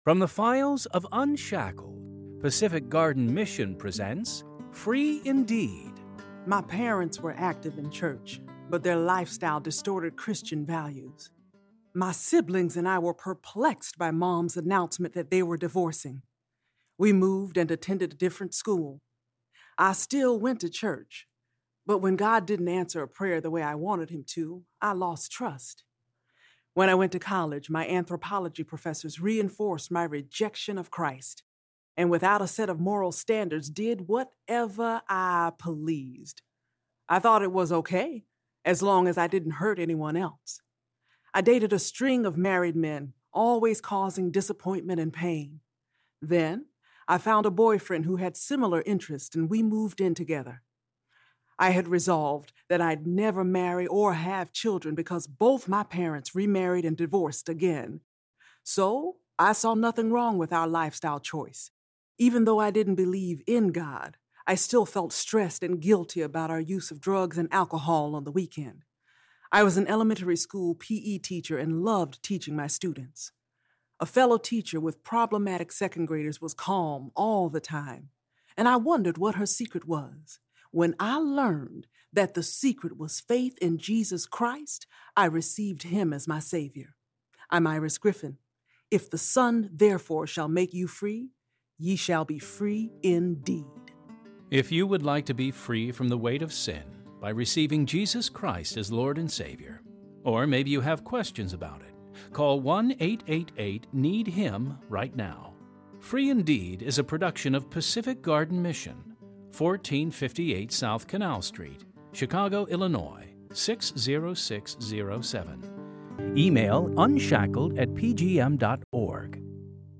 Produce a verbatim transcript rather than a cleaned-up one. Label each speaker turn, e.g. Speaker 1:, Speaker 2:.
Speaker 1: From the files of Unshackled, Pacific Garden Mission presents Free Indeed.
Speaker 2: My parents were active in church, but their lifestyle distorted Christian values. My siblings and I were perplexed by Mom's announcement that they were divorcing. We moved and attended a different school. I still went to church, but when God didn't answer a prayer the way I wanted him to, I lost trust. When I went to college, my anthropology professors reinforced my rejection of Christ, and without a set of moral standards, did whatever I pleased. I thought it was okay, as long as I didn't hurt anyone else. I dated a string of married men, always causing disappointment and pain. Then, I found a boyfriend who had similar interests, and we moved in together. I had resolved that I'd never marry or have children because both my parents remarried and divorced again. So, I saw nothing wrong with our lifestyle choice. Even though I didn't believe in God, I still felt stressed and guilty about our use of drugs and alcohol on the weekend. I was an elementary school P E teacher and loved teaching my students. A fellow teacher with problematic second graders was calm all the time, and I wondered what her secret was. When I learned that the secret was faith in Jesus Christ, I received him as my Savior. I'm Iris Griffin. If the Son, therefore, shall make you free, ye shall be free indeed.
Speaker 1: If you would like to be free from the weight of sin by receiving Jesus Christ as Lord and Savior, or maybe you have questions about it, call one eight eight eight need him right now. Free Indeed is a production of Pacific Garden Mission, fourteen fifty-eight South Canal Street, Chicago, Illinois, six zero six zero seven. Email unshackled at p g m dot org.